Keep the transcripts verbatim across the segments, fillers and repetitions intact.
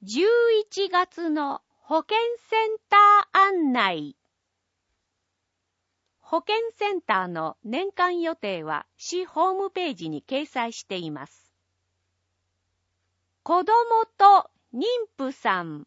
じゅういちがつの保健センター案内。保健センターの年間予定は市ホームページに掲載しています。子どもと妊婦さん、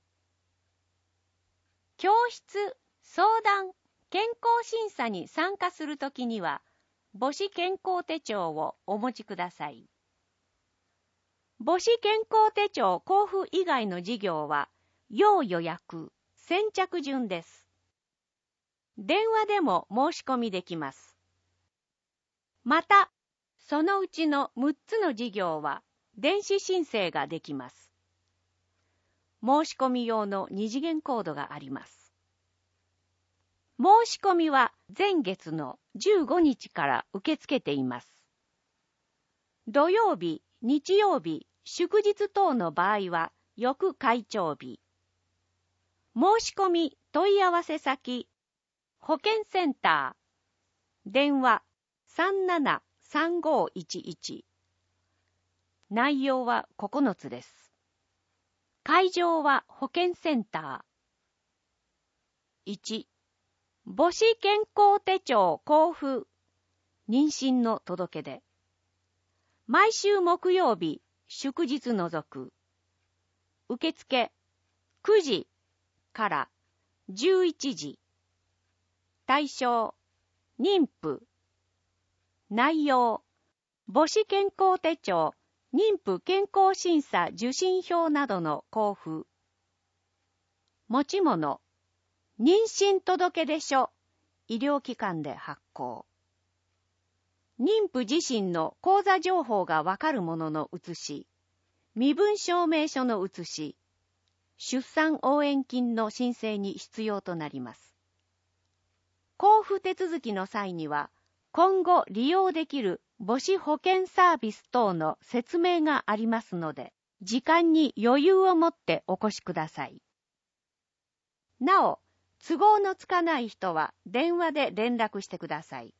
教室、相談、健康審査に参加するときには、母子健康手帳をお持ちください。母子健康手帳交付以外の事業は、要予約、先着順です。電話でも申し込みできます。また、そのうちのむっつの事業は、電子申請ができます。申し込み用の二次元コードがあります。申し込みは前月のじゅうごにちから受け付けています。土曜日、日曜日、祝日等の場合は翌開帳日。申し込み問い合わせ先、保健センター、電話 さんななさんごいちいち。内容はここのつです。会場は保健センター。いち、母子健康手帳交付、妊娠の届け出。毎週木曜日、祝日除く。受付くじからじゅういちじ。対象、妊婦。内容、母子健康手帳、妊婦健康審査受診票などの交付。持ち物、妊娠届出書、医療機関で発行。妊婦自身の口座情報がわかるものの写し、身分証明書の写し、出産応援金の申請に必要となります。交付手続きの際には、今後利用できる母子保健サービス等の説明がありますので、時間に余裕を持ってお越しください。なお、都合のつかない人は電話で連絡してください。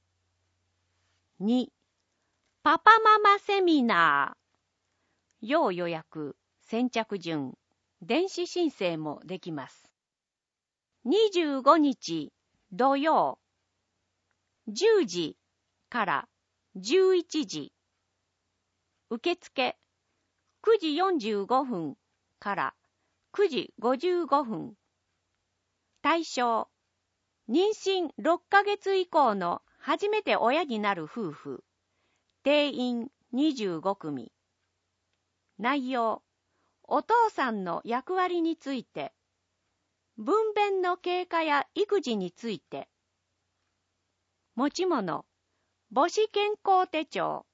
に、パパママセミナー。要予約、先着順、電子申請もできます。にじゅうごにち土曜、じゅうじからじゅういちじ。受付くじよんじゅうごふんからくじごじゅうごふん。対象、妊娠ろっかげつ以降の初めて親になる夫婦。定員にじゅうごくみ。内容、お父さんの役割について、分娩の経過や育児について。持ち物、母子健康手帳。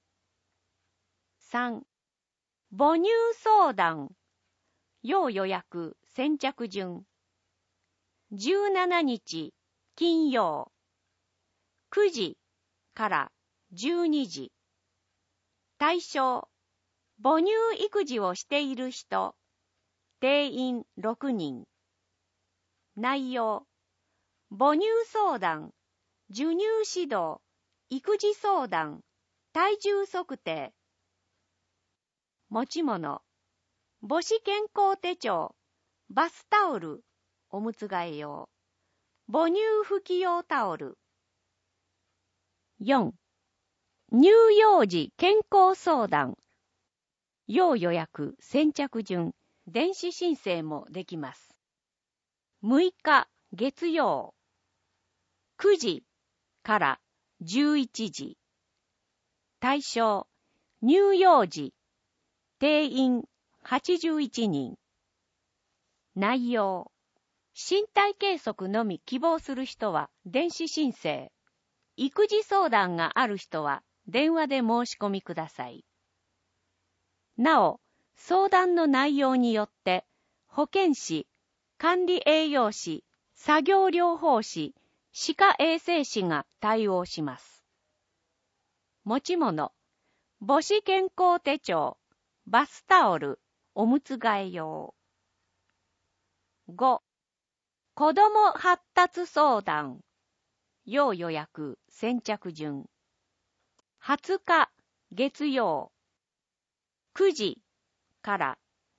さん、母乳相談。要予約、先着順。じゅうしちにち金曜、くじからじゅうにじ。対象、母乳育児をしている人。定員ろくにん。内容、母乳相談、授乳指導、育児相談、体重測定。持ち物、母子健康手帳、バスタオル、おむつ替え用、母乳拭き用タオル。よん、乳幼児健康相談。要予約、先着順、電子申請もできます。むいか月曜、くじからじゅういちじ。対象、乳幼児、定員はちじゅういちにん。内容、身体計測のみ希望する人は電子申請。育児相談がある人は電話で申し込みください。なお、相談の内容によって、保健師、管理栄養士、作業療法士、歯科衛生士が対応します。持ち物、母子健康手帳、バスタオル、おむつ替え用。ご、子ども発達相談。要予約、先着順。はつか月曜、くじから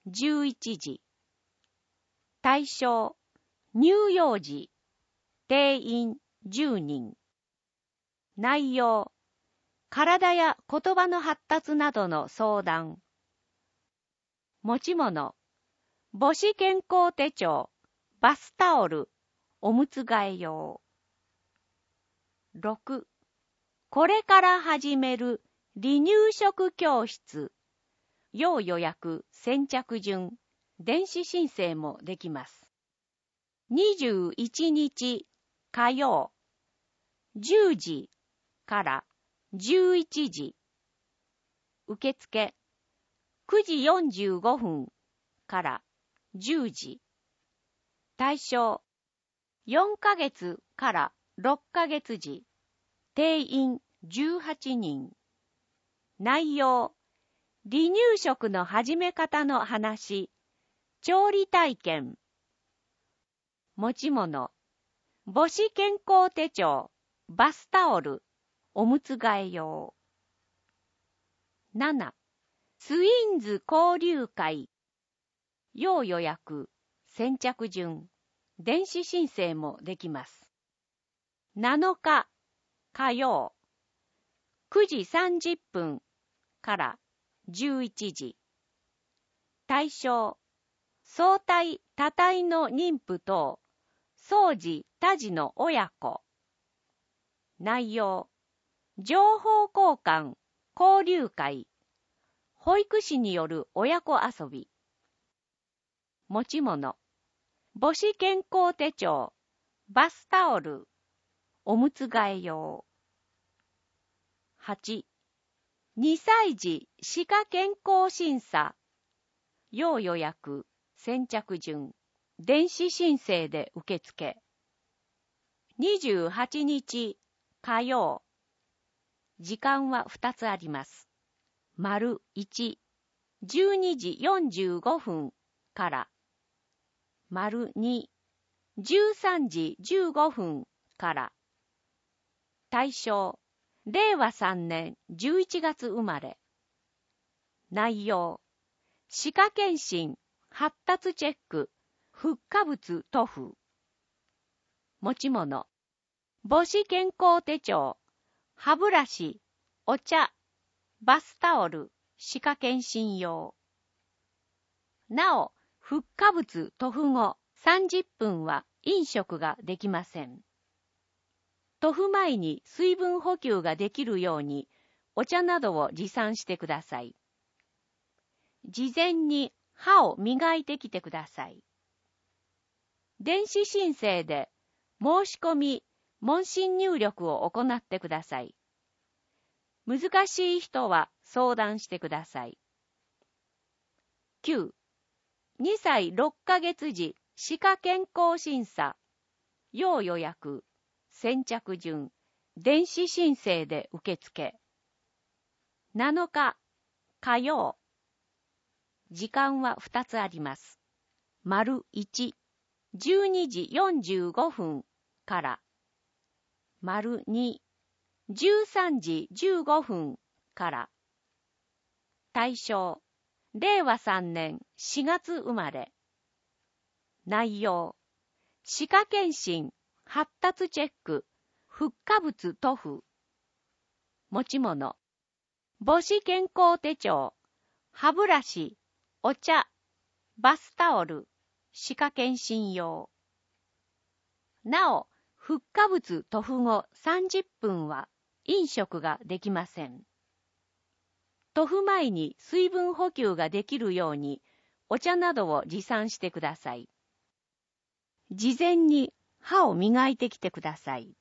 じゅういちじ。対象、乳幼児、定員じゅうにん。内容、体や言葉の発達などの相談。持ち物、母子健康手帳、バスタオル、おむつ替え用。ろく、これから始める離乳食教室。要予約、先着順、電子申請もできます。にじゅういちにち火曜、じゅうじからじゅういちじ。受付、くじよんじゅうごふんからじゅうじ。対象、よんかげつからろっかげつじ。定員じゅうはちにん。内容、離乳食の始め方の話、調理体験。持ち物、母子健康手帳、バスタオル、おむつ替え用。なな、ツインズ交流会。要予約、先着順、電子申請もできます。なのか火曜、くじさんじゅっぷんからじゅういちじ。対象、相対多体の妊婦等、相児多児の親子。内容、情報交換、交流会、保育士による親子遊び。持ち物、母子健康手帳、バスタオル、おむつ替え用。はち、にさいじ歯科健康審査。要予約、先着順、電子申請で受付。にじゅうはちにち火曜。時間はふたつあります。丸いち、じゅうにじよんじゅうごふんから。丸に、じゅうさんじじゅうごふんから。対象、れいわさんねんじゅういちがつ生まれ。内容、歯科検診、発達チェック、フッ化物塗布。持ち物、母子健康手帳、歯ブラシ、お茶、バスタオル、歯科検診用。なお、フッ化物塗布後さんじゅっぷんは飲食ができません。塗布前に水分補給ができるようにお茶などを持参してください。事前に歯を磨いてきてください。電子申請で申し込み、問診入力を行ってください。難しい人は相談してください。きゅう、にさいろっかげつじ歯科健康審査。要予約、先着順、電子申請で受付。なのか火曜。時間はふたつあります。丸いち、じゅうにじよんじゅうごふんから。丸に、じゅうさんじじゅうごふんから。対象、れいわさんねんしがつ生まれ。内容、歯科検診、発達チェック、フッ化物塗布。持ち物、母子健康手帳、歯ブラシ、お茶、バスタオル、歯科検診用。なお、フッ化物塗布後さんじゅっぷんは飲食ができません。塗布前に水分補給ができるようにお茶などを持参してください。事前に歯を磨いてきてください。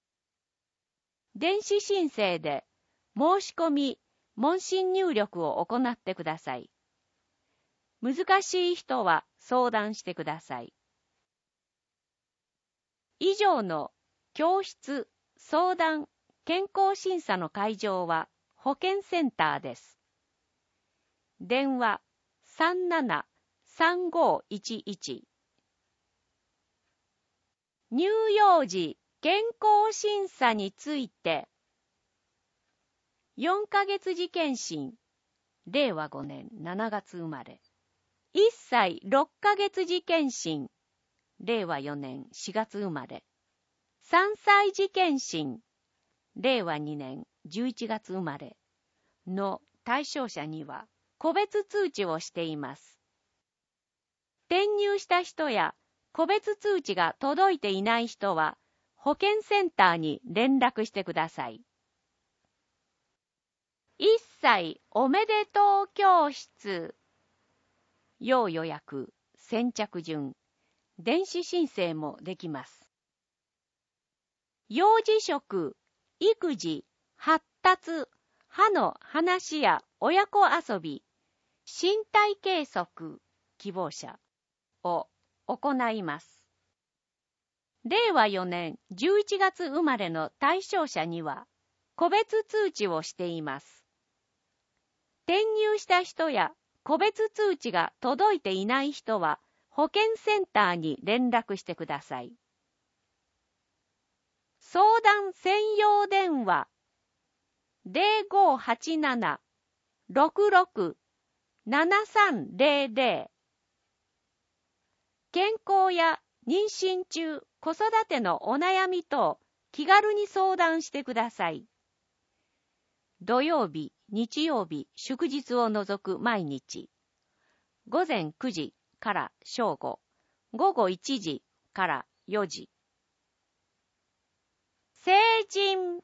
電子申請で申し込み、問診入力を行ってください。難しい人は相談してください。以上の教室、相談、健康審査の会場は保健センターです。電話さんななさんごいちいち。乳幼児健康審査について。よんかげつじ検診、れいわごねんしちがつ生まれ。 いっさいろっかげつ時検診、れいわよねんしがつ生まれ。さんさい時検診、れいわにねんじゅういちがつ生まれの対象者には個別通知をしています。転入した人や個別通知が届いていない人は保健センターに連絡してください。いっさいおめでとう教室。要予約、先着順、電子申請もできます。幼児食、育児、発達、歯の話や親子遊び、身体計測、希望者を行います。れいわよねんじゅういちがつ生まれの対象者には個別通知をしています。転入した人や個別通知が届いていない人は保健センターに連絡してください。相談専用電話 ゼロごはちなな ろくろく ななさんゼロゼロ 健康や妊娠中、子育てのお悩み等気軽に相談してください。土曜日、日曜日、祝日を除く毎日、ごぜんくじから正午、ごごいちじからよじ。成人。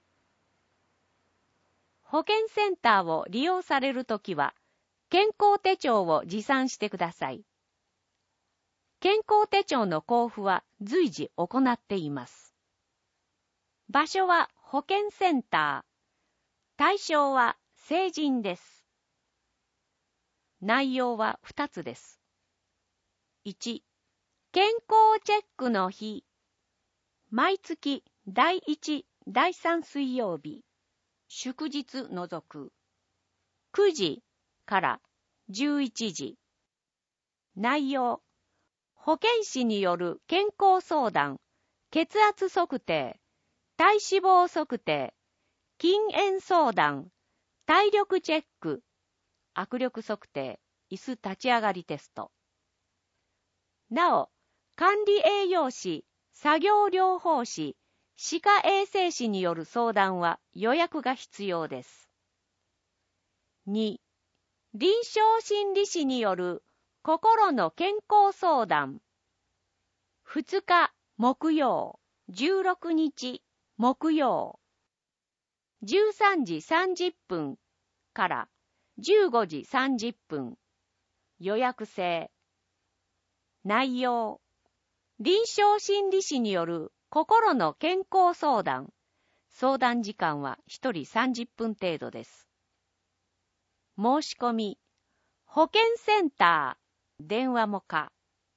保健センターを利用されるときは、健康手帳を持参してください。健康手帳の交付は随時行っています。場所は保健センター。対象は成人です。内容はふたつです。いち、健康チェックの日。毎月だいいち、だいさん水曜日、祝日除く、くじからじゅういちじ。内容、保健師による健康相談、血圧測定、体脂肪測定、筋炎相談、体力チェック、握力測定、椅子立ち上がりテスト。なお、管理栄養士、作業療法士、歯科衛生士による相談は予約が必要です。に、臨床心理士による心の健康相談。ふつか木曜、じゅうろくにち木曜、じゅうさんじさんじゅっぷんからじゅうごじさんじゅっぷん。予約制。内容、臨床心理士による心の健康相談。相談時間はひとりさんじゅっぷん程度です。申し込み、保健センター、電話も可。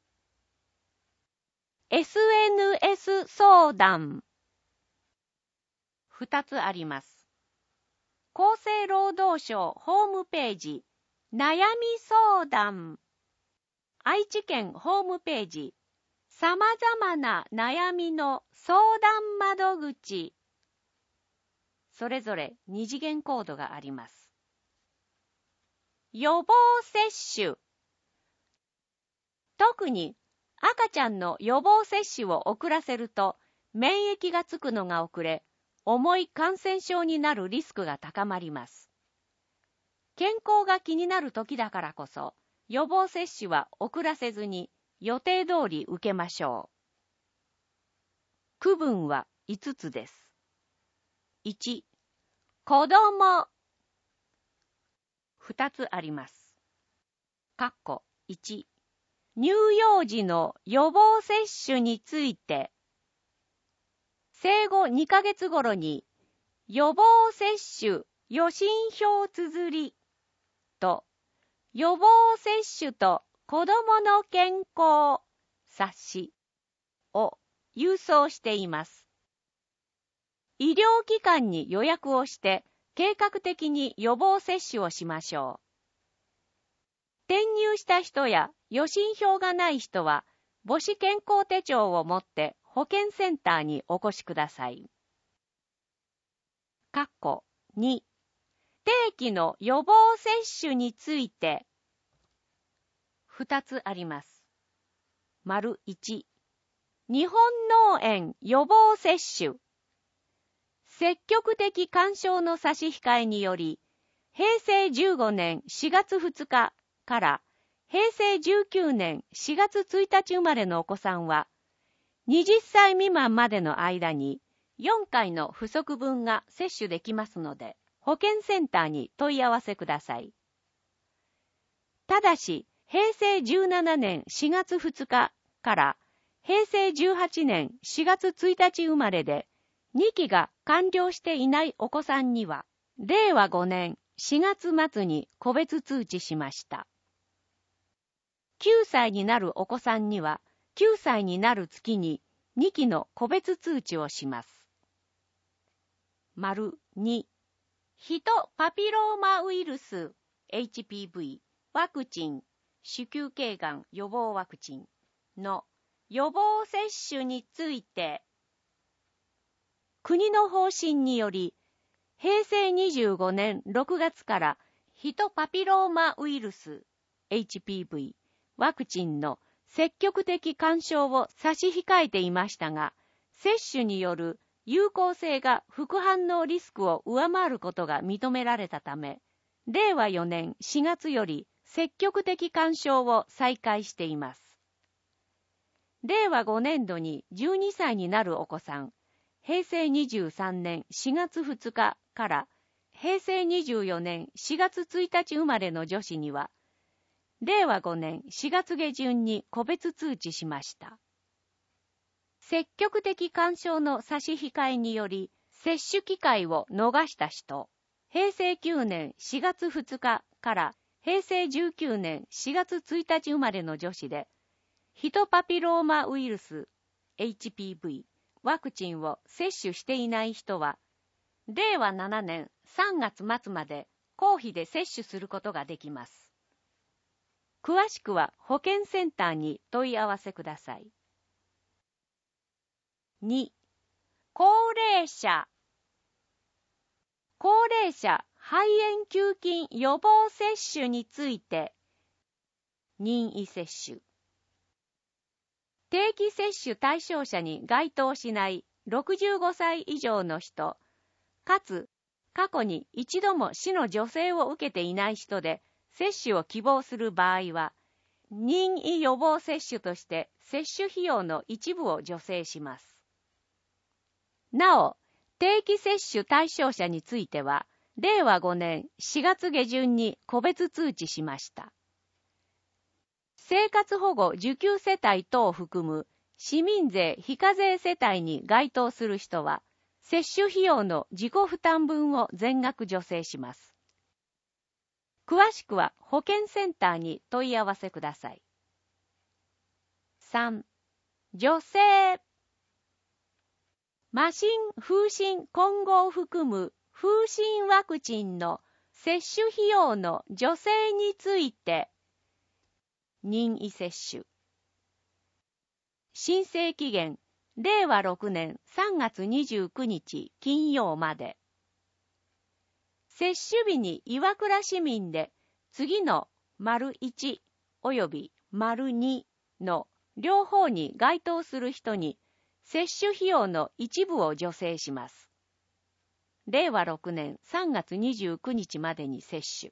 エスエヌエス 相談。ふたつあります。厚生労働省ホームページ、悩み相談。愛知県ホームページ、さまざまな悩みの相談窓口。それぞれ二次元コードがあります。予防接種。特に赤ちゃんの予防接種を遅らせると免疫がつくのが遅れ、重い感染症になるリスクが高まります。健康が気になる時だからこそ、予防接種は遅らせずに予定通り受けましょう。区分はいつつです。いち、子供。ふたつあります。括弧いち、乳幼児の予防接種について、生後にかげつ頃に予防接種予診票綴りと予防接種と子どもの健康冊子を郵送しています。医療機関に予約をして計画的に予防接種をしましょう。転入した人や予診票がない人は母子健康手帳を持って保健センターにお越しください。括弧に、定期の予防接種について、 ふたつあります。丸いち、日本脳炎予防接種。積極的勧奨の差し控えにより、へいせいじゅうごねんしがつふつかからへいせいじゅうきゅうねんしがつついたち生まれのお子さんは、はたち未満までの間によんかいの不足分が接種できますので、保健センターに問い合わせください。ただし、へいせいじゅうななねんしがつふつかからへいせいじゅうはちねんしがつついたち生まれで、にきが完了していないお子さんには、れいわごねんしがつ末に個別通知しました。きゅうさいになるお子さんには、きゅうさいになる月ににきの個別通知をします。丸に、ヒトパピローマウイルス エイチピーブイ ワクチン、子宮頸がん予防ワクチンの予防接種について、国の方針により、へいせいにじゅうごねんろくがつからヒトパピローマウイルス エイチピーブイ ワクチンの積極的勧奨を差し控えていましたが、接種による有効性が副反応リスクを上回ることが認められたため、れいわよねんしがつより積極的勧奨を再開しています。れいわごねんどにじゅうにさいになるお子さん、へいせいにじゅうさんねんしがつふつかからへいせいにじゅうよねんしがつついたち生まれの女子には、れいわごねんしがつげじゅんに個別通知しました。積極的勧奨の差し控えにより、接種機会を逃した人、へいせいきゅうねんしがつふつかからへいせいじゅうきゅうねんしがつついたち生まれの女子で、ヒトパピローマウイルス エイチピーブイ ワクチンを接種していない人は、れいわななねんさんがつ末まで公費で接種することができます。詳しくは保健センターに問い合わせください。に、高齢者。高齢者肺炎球菌予防接種について、任意接種。定期接種対象者に該当しないろくじゅうごさい以上の人、かつ過去に一度も死の助成を受けていない人で接種を希望する場合は、任意予防接種として接種費用の一部を助成します。なお、定期接種対象者については、れいわごねんしがつげじゅんに個別通知しました。生活保護受給世帯等を含む市民税非課税世帯に該当する人は、接種費用の自己負担分を全額助成します。詳しくは保健センターに問い合わせください。さん、助成。麻疹、風疹混合を含む風疹ワクチンの接種費用の助成について、任意接種。申請期限、れいわろくねんさんがつにじゅうくにち金曜まで。接種日に岩倉市民で次の丸いちおよび丸にの両方に該当する人に接種費用の一部を助成します。れいわろくねんさんがつにじゅうくにちまでに接種。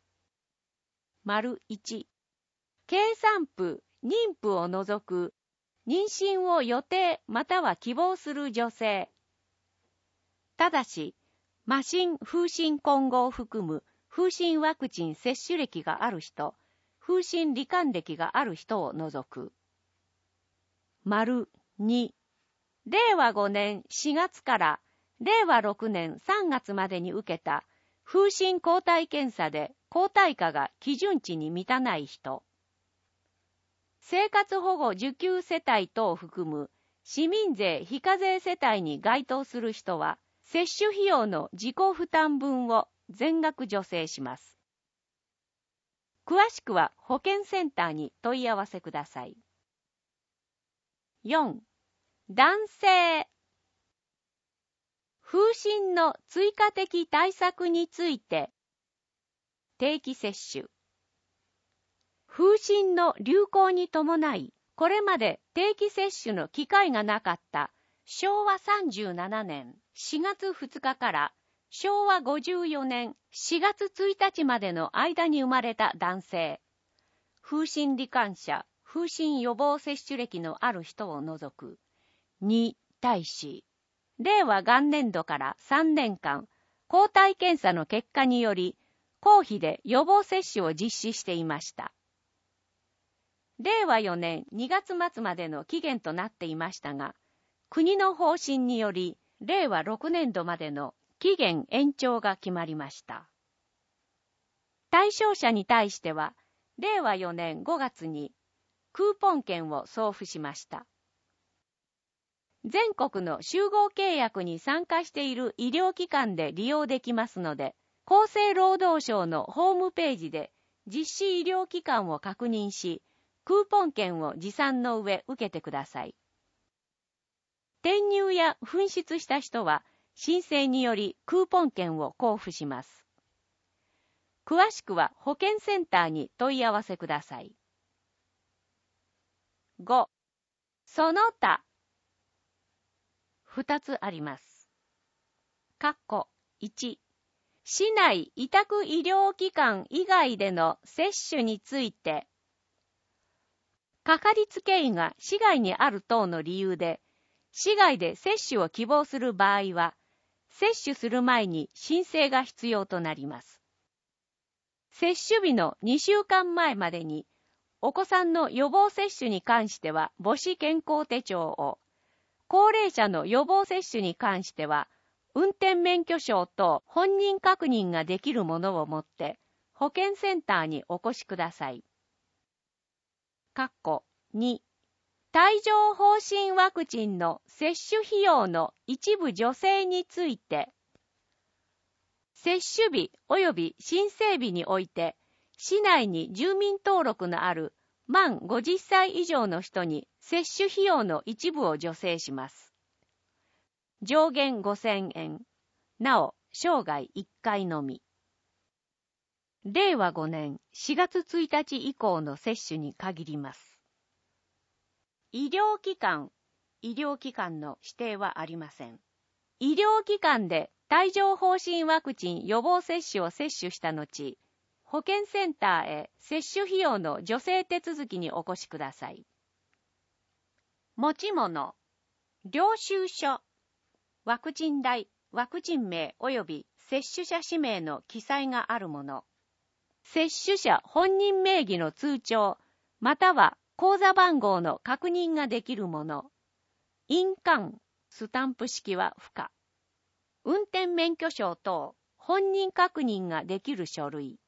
丸いち、経産婦、妊婦を除く妊娠を予定または希望する女性。ただし、麻疹、風疹混合を含む風疹ワクチン接種歴がある人、風疹罹患歴がある人を除く。丸に、れいわごねんしがつかられいわろくねんさんがつまでに受けた風疹抗体検査で抗体価が基準値に満たない人。生活保護受給世帯等を含む市民税非課税世帯に該当する人は、接種費用の自己負担分を全額助成します。詳しくは保健センターに問い合わせください。よん、男性。風疹の追加的対策について、定期接種。 風疹の流行に伴い、これまで定期接種の機会がなかったしょうわさんじゅうななねんしがつふつかからしょうわごじゅうよねんしがつついたちまでの間に生まれた男性、風疹罹患者、風疹予防接種歴のある人を除くに対し、令和元年度からさんねんかん、抗体検査の結果により、公費で予防接種を実施していました。令和よねんにがつまつまでの期限となっていましたが、国の方針により、令和ろくねんどまでの期限延長が決まりました。対象者に対しては、令和よねんごがつにクーポン券を送付しました。全国の集合契約に参加している医療機関で利用できますので、厚生労働省のホームページで実施医療機関を確認し、クーポン券を持参の上受けてください。転入や紛失した人は申請によりクーポン券を交付します。詳しくは保健センターに問い合わせください。ご. その他ふたつあります。括弧いち、市内委託医療機関以外での接種について、かかりつけ医が市外にある等の理由で、市外で接種を希望する場合は、接種する前に申請が必要となります。接種日のにしゅうかんまえまでに、お子さんの予防接種に関しては母子健康手帳を、高齢者の予防接種に関しては、運転免許証と本人確認ができるものを持って、保健センターにお越しください。括弧に、帯状疱疹ワクチンの接種費用の一部助成について、接種日及び申請日において、市内に住民登録のある満ごじゅっさい以上の人に接種費用の一部を助成します。上限ごせんえん。なお、生涯いっかいのみ。令和ごねんしがつついたち以降の接種に限ります。医療機関、医療機関の指定はありません。医療機関で帯状疱疹ワクチン予防接種を接種した後、保健センターへ接種費用の助成手続きにお越しください。持ち物、領収書、ワクチン代、ワクチン名及び接種者氏名の記載があるもの、接種者本人名義の通帳、または口座番号の確認ができるもの、印鑑、スタンプ式は不可。運転免許証等、本人確認ができる書類。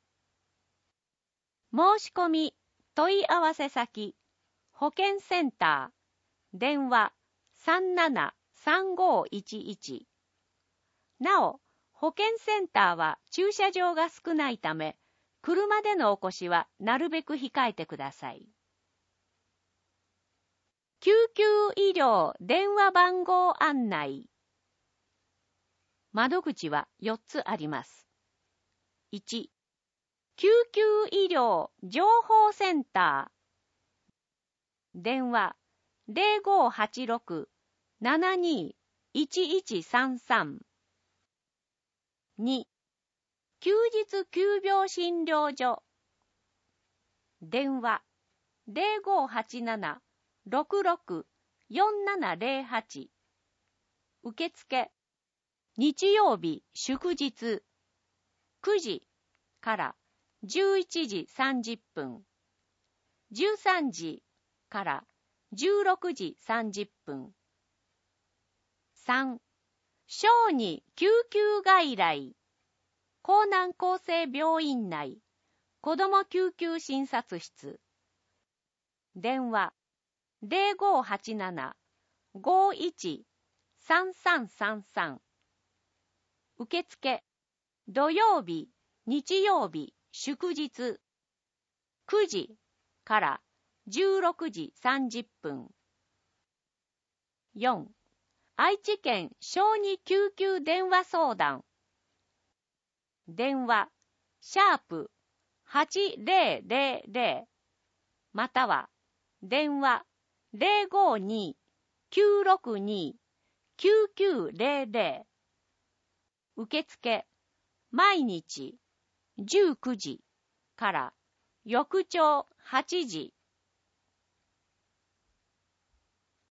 申し込み、問い合わせ先、保健センター、電話さんななさんごいちいち。なお、保健センターは駐車場が少ないため、車でのお越しはなるべく控えてください。救急医療電話番号案内。窓口はよっつあります。いち、救急医療情報センター。電話ゼロごはちろく ななにいちいちさんさん。に、休日急病診療所。電話ゼロごはちなな ろくろく よんななゼロはち。受付日曜日祝日くじからじゅういちじさんじゅっぷん、じゅうさんじからじゅうろくじさんじゅっぷん。さん、小児救急外来、江南厚生病院内、子ども救急診察室。電話ゼロごはちなな ごいち さんさんさんさん。受付土曜日、日曜日、祝日くじからじゅうろくじさんじゅっぷん。よん、愛知県小児救急電話相談。電話シャープはちぜろぜろぜろまたは電話 ゼロごに きゅうろくに きゅうきゅうゼロゼロ受付毎日じゅうくじから翌朝はちじ